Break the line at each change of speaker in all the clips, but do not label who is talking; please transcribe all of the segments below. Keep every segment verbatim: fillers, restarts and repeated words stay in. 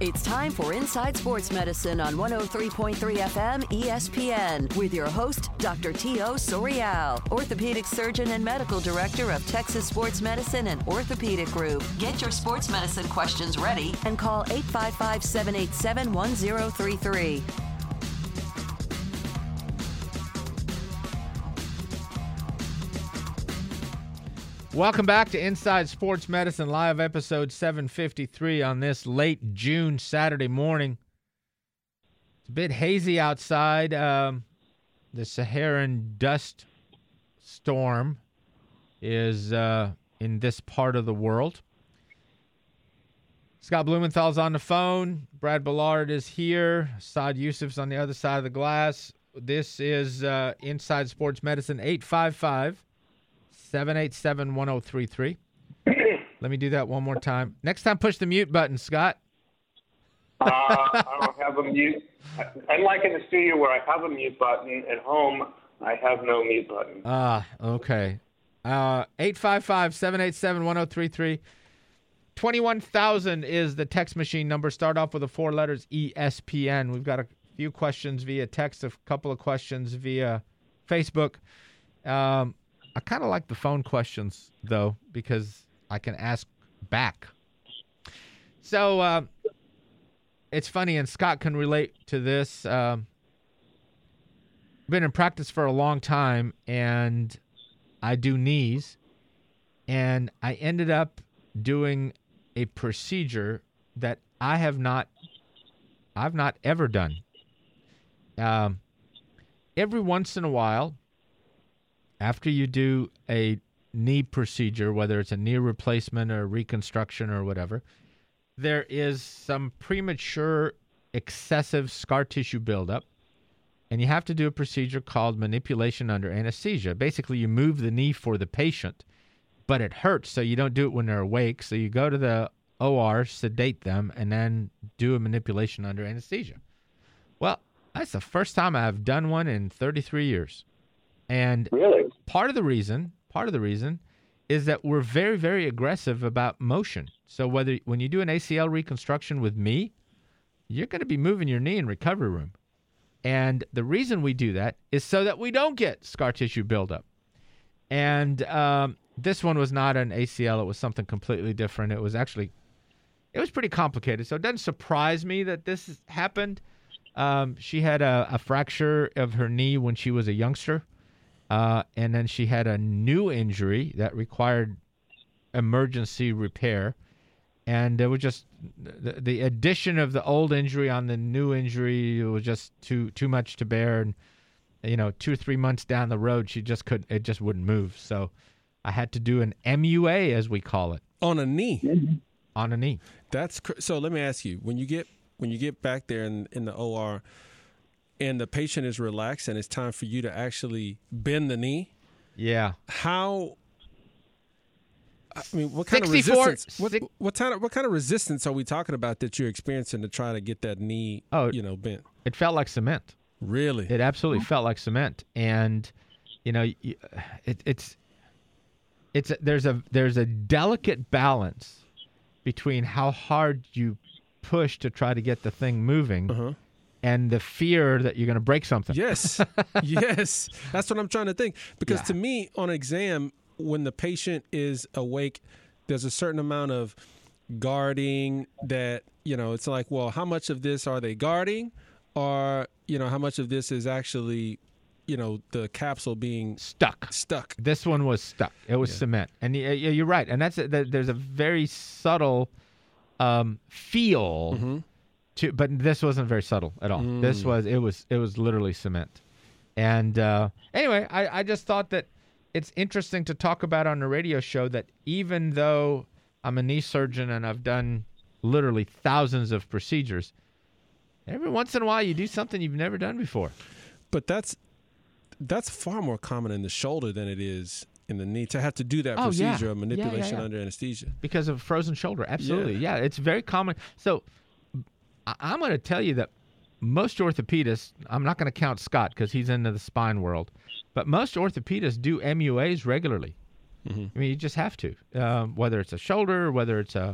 It's time for Inside Sports Medicine on one oh three point three F M E S P N with your host, Doctor Tio Sorial, orthopedic surgeon and medical director of Texas Sports Medicine and Orthopedic Group. Get your sports medicine questions ready and call eight five five, seven eight seven, one oh three three.
Welcome back to Inside Sports Medicine, live episode seven fifty-three on this late June Saturday morning. It's a bit hazy outside. Um, the Saharan dust storm is uh, in this part of the world. Scott Blumenthal's on the phone. Brad Ballard is here. Saad Yousuf's on the other side of the glass. This is uh, Inside Sports Medicine, eight five five, seven eight seven, one oh three three. Let me do that one more time. Next time, push the mute button, Scott.
uh, I don't have a mute. Unlike in the studio where I have a mute button, at home I have no mute button.
Ah, okay. Uh, eight five five, seven eight seven, one oh three three. twenty-one thousand is the text machine number. Start off with the four letters E S P N. We've got a few questions via text, a couple of questions via Facebook. Um, I kind of like the phone questions, though, because I can ask back. So uh, it's funny, and Scott can relate to this. Um, been in practice for a long time, and I do knees, and I ended up doing a procedure that I have not, I've not ever done. Um, every once in a while, after you do a knee procedure, whether it's a knee replacement or reconstruction or whatever, there is some premature excessive scar tissue buildup, and you have to do a procedure called manipulation under anesthesia. Basically, you move the knee for the patient, but it hurts, so you don't do it when they're awake. So you go to the O R, sedate them, and then do a manipulation under anesthesia. Well, that's the first time I've done one in thirty-three years. And
really?
part of the reason, part of the reason is that we're very, very aggressive about motion. So whether when you do an A C L reconstruction with me, you're going to be moving your knee in recovery room. And the reason we do that is so that we don't get scar tissue buildup. And um, this one was not an A C L. It was something completely different. It was actually, it was pretty complicated. So it doesn't surprise me that this happened. Um, she had a, a fracture of her knee when she was a youngster. Uh, and then she had a new injury that required emergency repair. And it was just the, the addition of the old injury on the new injury was just too too much to bear. And, you know, two or three months down the road, she just couldn't, it just wouldn't move. So I had to do an M U A, as we call it.
On a knee?
Mm-hmm.
On a knee.
That's cr- so let me ask you, when you get when you get back there in, in the O R, and the patient is relaxed and it's time for you to actually bend the knee.
Yeah.
How, I mean, what kind of
sixty-four
resistance, what, what, kind of, what kind of resistance are we talking about that you're experiencing to try to get that knee,
oh,
you know, bent?
It felt like cement.
Really?
It absolutely felt like cement. And, you know, it, it's, it's, a, there's a, there's a delicate balance between how hard you push to try to get the thing moving. Uh-huh. And the fear that you're going to break something.
Yes, yes. That's what I'm trying to think. Because
yeah.
to me, on exam, when the patient is awake, there's a certain amount of guarding that, you know, it's like, well, how much of this are they guarding? Or, you know, how much of this is actually, you know, the capsule being
stuck?
Stuck.
This one was stuck. It was yeah. cement. And you're right. And that's a, there's a very subtle um, feel. Mm-hmm. To, but this wasn't very subtle at all. Mm. This was it was it was literally cement. And uh, anyway, I, I just thought that it's interesting to talk about on the radio show that even though I'm a knee surgeon and I've done literally thousands of procedures, every once in a while you do something you've never done before.
But that's that's far more common in the shoulder than it is in the knee to have to do that oh, procedure
yeah.
of manipulation
yeah, yeah, yeah.
under anesthesia.
Because of frozen shoulder. Absolutely. Yeah, yeah it's very common. So I'm going to tell you that most orthopedists, I'm not going to count Scott because he's into the spine world, but most orthopedists do M U As regularly. Mm-hmm. I mean, you just have to, um, whether it's a shoulder, whether it's a,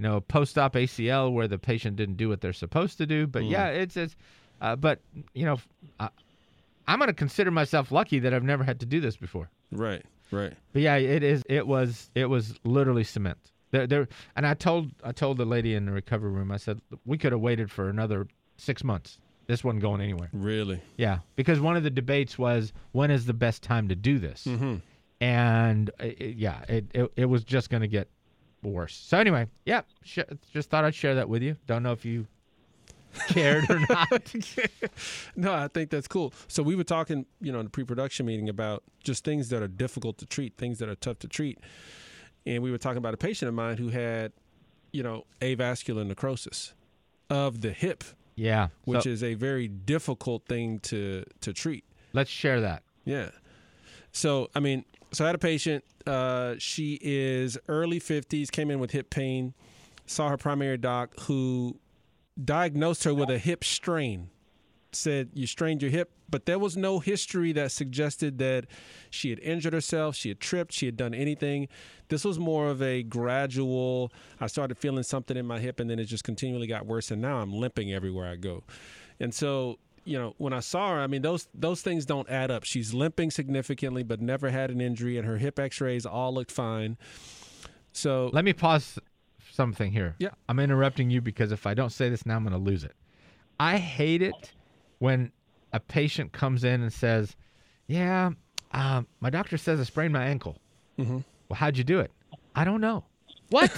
you know, post-op A C L where the patient didn't do what they're supposed to do. But, mm. yeah, it's, it's uh, but, you know, uh, I'm going to consider myself lucky that I've never had to do this before.
Right, right.
But, yeah, it is. It was it was literally cement. There, there, and I told I told the lady in the recovery room, I said, we could have waited for another six months. This wasn't going anywhere.
Really?
Yeah, because one of the debates was, when is the best time to do this?
Mm-hmm.
And, it, yeah, it, it, it was just going to get worse. So anyway, yeah, sh- just thought I'd share that with you. Don't know if you cared or not.
No, I think that's cool. So we were talking, you know, in the pre-production meeting about just things that are difficult to treat, things that are tough to treat. And we were talking about a patient of mine who had, you know, avascular necrosis of the hip.
Yeah.
Which
so,
is a very difficult thing to, to treat.
Let's share that.
Yeah. So, I mean, so I had a patient. Uh, she is early fifties, came in with hip pain, saw her primary doc who diagnosed her with a hip strain. Said, you strained your hip, but there was no history that suggested that she had injured herself, she had tripped, she had done anything. This was more of a gradual, I started feeling something in my hip, and then it just continually got worse, and now I'm limping everywhere I go. And so, you know, when I saw her, I mean, those those things don't add up. She's limping significantly, but never had an injury, and her hip x-rays all looked fine. So
let me pause something here.
Yeah.
I'm interrupting you because if I don't say this now, I'm going to lose it. I hate it when a patient comes in and says, yeah, um, my doctor says I sprained my ankle.
Mm-hmm.
Well, how'd you do it? I don't know. What?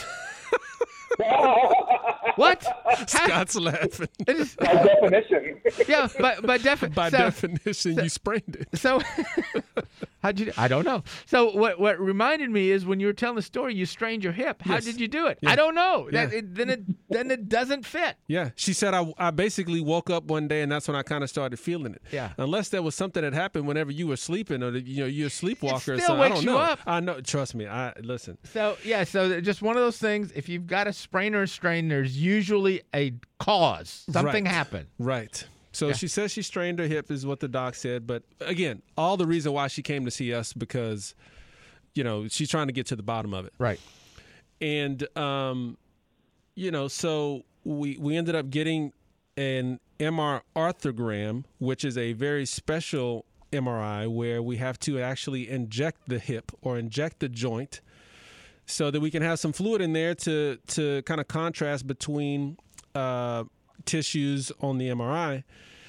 What?
Scott's laughing.
Is,
By definition.
Yeah, but, but defi-
by
so,
definition,
so,
you sprained it.
So, how'd you do? I don't know. So, what what reminded me is when you were telling the story, you strained your hip. How
Yes.
did you do it?
Yeah.
I don't know.
Yeah.
That, it, then it then it doesn't fit.
Yeah, she said I, I basically woke up one day and that's when I kind of started feeling it.
Yeah.
Unless there was something that happened whenever you were sleeping or the, you know you're a sleepwalker.
It
or
still
something. I
wakes
don't
you
know.
up.
I know. Trust me. I listen.
So yeah, so just one of those things. If you've got a sprain or a strain, there's usually a cause. Something
Right.
happened.
Right. So
Yeah.
she says she strained her hip is what the doc said. But again, all the reason why she came to see us because, you know, she's trying to get to the bottom of it.
Right.
And, um, you know, so we, we ended up getting an M R arthrogram, which is a very special M R I where we have to actually inject the hip or inject the joint so that we can have some fluid in there to, to kind of contrast between uh, tissues on the M R I.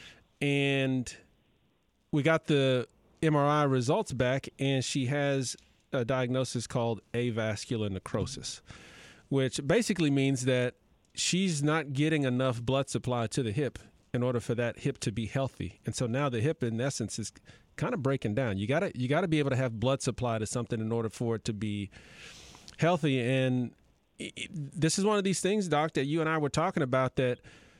And we got the M R I results back, and she has a diagnosis called avascular necrosis, which basically means that she's not getting enough blood supply to the hip in order for that hip to be healthy. And so now the hip, in essence, is kind of breaking down. You gotta you gotta be able to have blood supply to something in order for it to be healthy. And it, this is one of these things, Doc, that you and I were talking about that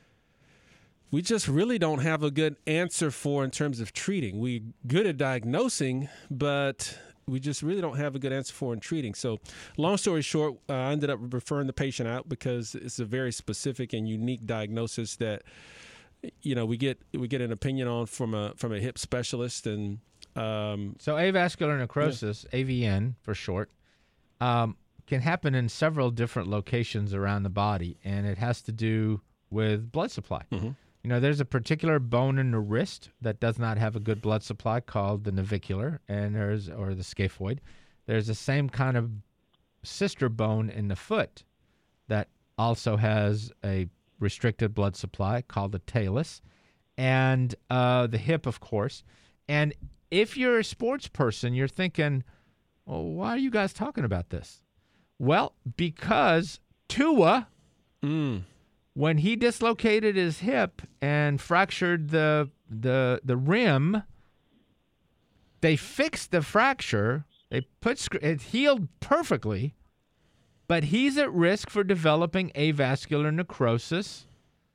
we just really don't have a good answer for in terms of treating. We're good at diagnosing, but we just really don't have a good answer for in treating. So long story short, uh, I ended up referring the patient out because it's a very specific and unique diagnosis that, you know, we get we get an opinion on from a from a hip specialist. And um,
So avascular necrosis, yeah. A V N for short, um, can happen in several different locations around the body, and it has to do with blood supply.
Mm-hmm.
You know, there's a particular bone in the wrist that does not have a good blood supply called the navicular, and there's or the scaphoid. There's the same kind of sister bone in the foot that also has a restricted blood supply called the talus, and uh, the hip, of course. And if you're a sports person, you're thinking, well, why are you guys talking about this? Well, because Tua,
mm.
when he dislocated his hip and fractured the the the rim, they fixed the fracture. They put it healed perfectly, but he's at risk for developing avascular necrosis,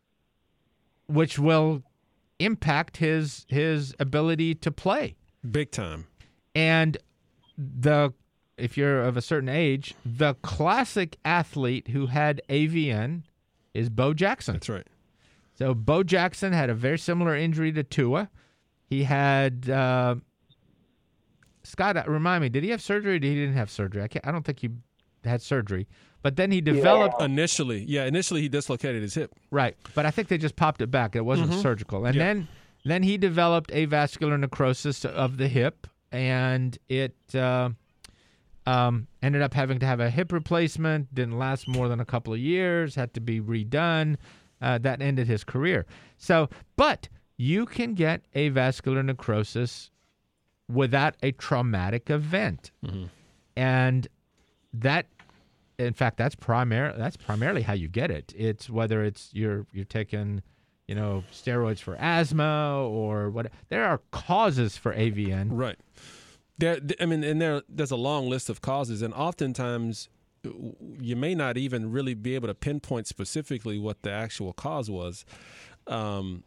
which will impact his his ability to play
big time.
And the if you're of a certain age, the classic athlete who had A V N is Bo Jackson.
That's right.
So Bo Jackson had a very similar injury to Tua. He had uh, Scott. Remind me, did he have surgery? Or he didn't have surgery. I can't, I don't think he had surgery, But then he developed
Yeah.
Initially, yeah, initially he dislocated his hip.
right. But I think they just popped it back. It wasn't
Mm-hmm.
surgical. And
Yeah.
then then he developed avascular necrosis of the hip, and it uh, um, ended up having to have a hip replacement. Didn't last more than a couple of years. Had to be redone. Uh, that ended his career. So, but you can get avascular necrosis without a traumatic event,
Mm-hmm.
and that. In fact, that's primar- That's primarily how you get it. It's whether it's you're you're taking, you know, steroids for asthma or what. There are causes for A V N.
Right. There, I mean, and there, there's a long list of causes, and oftentimes you may not even really be able to pinpoint specifically what the actual cause was. Um,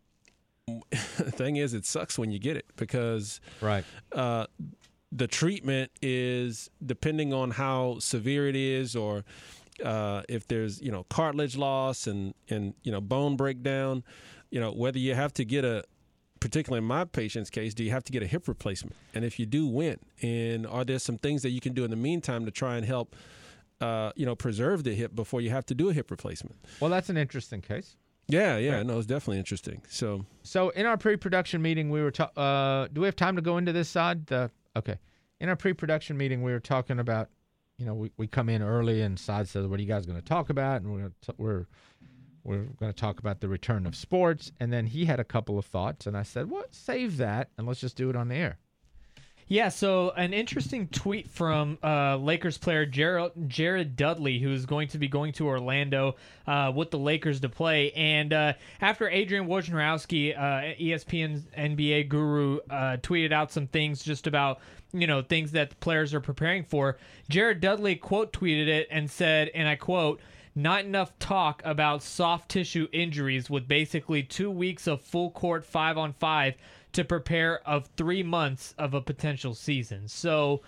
the thing is, it sucks when you get it because
Right.
uh, the treatment is depending on how severe it is, or uh, if there's you know cartilage loss and and you know bone breakdown, you know whether you have to get a, particularly in my patient's case, do you have to get a hip replacement? And if you do, when? And are there some things that you can do in the meantime to try and help uh, you know preserve the hip before you have to do a hip replacement?
Well, that's an interesting case.
Yeah, yeah, no, it's definitely interesting. So
So in our pre-production meeting, we were ta- uh, do we have time to go into this side? The okay. In our pre-production meeting, we were talking about, you know, we, we come in early and Saad says, "What are you guys going to talk about?" And we're gonna t- we're we're going to talk about the return of sports. And then he had a couple of thoughts, and I said, "What? Save that, and let's just do it on the air."
Yeah, so an interesting tweet from uh, Lakers player Jared, Jared Dudley, who is going to be going to Orlando uh, with the Lakers to play. And uh, after Adrian Wojnarowski, uh, E S P N's N B A guru, uh, tweeted out some things just about, you know, things that the players are preparing for, Jared Dudley quote tweeted it and said, and I quote, "Not enough talk about soft tissue injuries with basically two weeks of full court five on five to prepare of three months of a potential season." So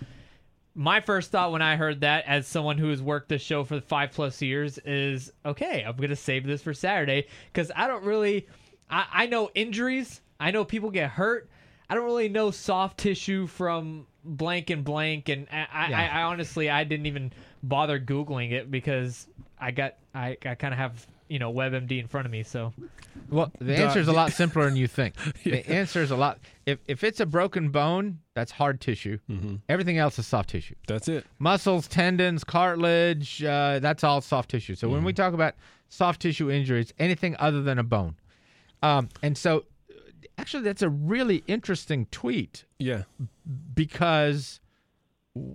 my first thought when I heard that, as someone who has worked this show for five plus years, is, okay, I'm going to save this for Saturday, because I don't really, I, I know injuries. I know people get hurt. I don't really know soft tissue from blank and blank. And I, I,
Yeah.
I, I honestly, I didn't even bother Googling it because I got, I, I kind of have, you know, WebMD in front of me. So
Well, the
Duh.
answer is a lot simpler than you think. The answer is a lot. If if it's a broken bone, that's hard tissue.
Mm-hmm.
Everything else is soft tissue.
that's it.
Muscles, tendons, cartilage, uh, that's all soft tissue. So when we talk about soft tissue injuries, anything other than a bone. Um, and so actually that's a really interesting tweet
Yeah.
because w-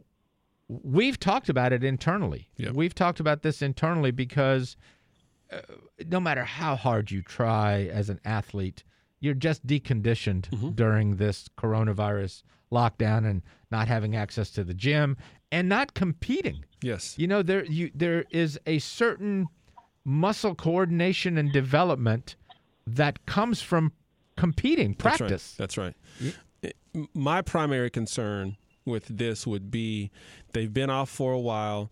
we've talked about it internally.
Yep.
We've talked about this internally because uh, no matter how hard you try as an athlete, you're just deconditioned
Mm-hmm.
during this coronavirus lockdown and not having access to the gym and not competing.
Yes.
You know, there you there is a certain muscle coordination and development that comes from competing, practice.
That's right. That's right. M- My primary concern with this would be they've been off for a while,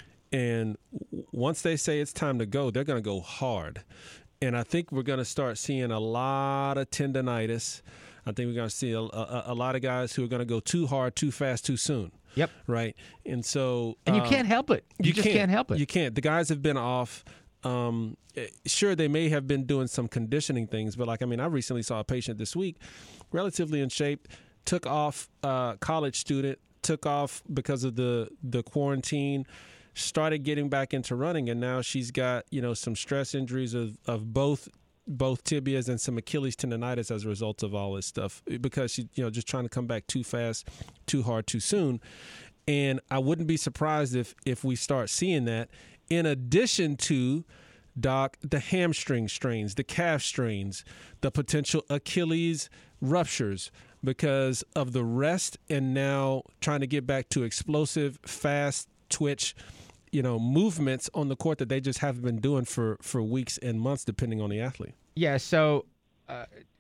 and w- once they say it's time to go, they're going to go hard. And I think we're going to start seeing a lot of tendonitis. I think we're going to see a, a, a lot of guys who are going to go too hard, too fast, too soon.
Yep.
Right. And so.
And you
uh,
can't help it. You, just can't, help it.
You can't. The guys have been off. Um, eh, sure, they may have been doing some conditioning things, but like, I mean, I recently saw a patient this week, relatively in shape, took off, uh, college student, took off because of the, the quarantine, started getting back into running, and now she's got, you know, some stress injuries of, of both both tibias and some Achilles tendonitis as a result of all this stuff because she, you know, just trying to come back too fast, too hard, too soon. And I wouldn't be surprised if if we start seeing that, in addition to, Doc, the hamstring strains, the calf strains, the potential Achilles ruptures because of the rest and now trying to get back to explosive, fast twitch, you know, movements on the court that they just haven't been doing for, for weeks and months, depending on the athlete.
Yeah, so uh,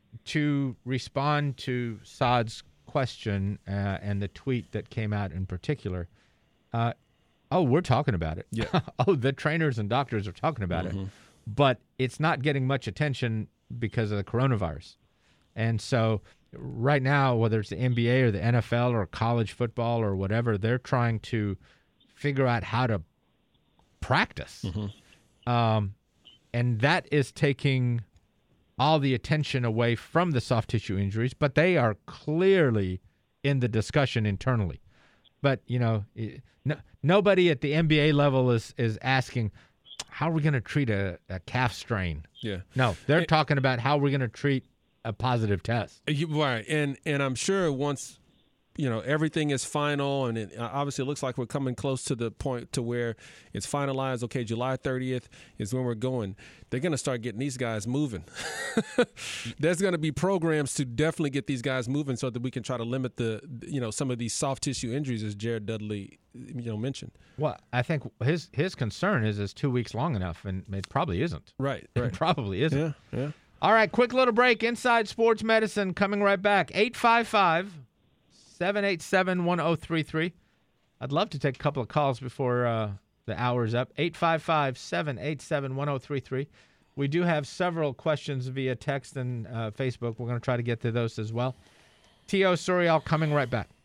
to respond to Saad's question uh, and the tweet that came out in particular, uh, oh, we're talking about it.
Yeah.
Oh, the trainers and doctors are talking about
Mm-hmm.
it. But it's not getting much attention because of the coronavirus. And so right now, whether it's the N B A or the N F L or college football or whatever, they're trying to figure out how to practice.
Mm-hmm.
Um, and that is taking all the attention away from the soft tissue injuries, but they are clearly in the discussion internally. But, you know, no, nobody at the N B A level is, is asking, how are we going to treat a, a calf strain?
Yeah.
No, they're
and,
talking about how we're going to treat a positive test.
Right. And, and I'm sure once, you know, everything is final, and it obviously looks like we're coming close to the point to where it's finalized. Okay, July thirtieth is when we're going. They're going to start getting these guys moving. There's going to be programs to definitely get these guys moving so that we can try to limit the, you know, some of these soft tissue injuries, as Jared Dudley, you know, mentioned.
Well, I think his his concern is is two weeks long enough, and it probably isn't.
Right.
It
right.
probably isn't.
Yeah. Yeah.
All right, quick little break. Inside Sports Medicine coming right back. eight five five, seven eight seven, one oh three three. I'd love to take a couple of calls before uh, the hour's up. eight five five, seven eight seven, one oh three three. We do have several questions via text and uh, Facebook. We're going to try to get to those as well. T O. Suriel coming right back.